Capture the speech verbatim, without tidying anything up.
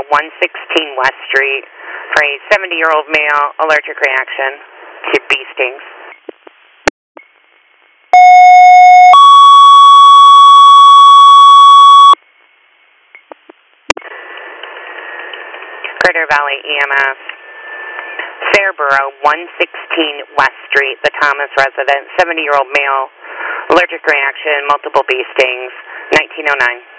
one sixteen West Street for a seventy-year-old male allergic reaction to bee stings. Crater Valley E M S. Fairborough, one sixteen West Street, the Thomas resident, seventy-year-old male, allergic reaction, multiple bee stings, nineteen oh nine.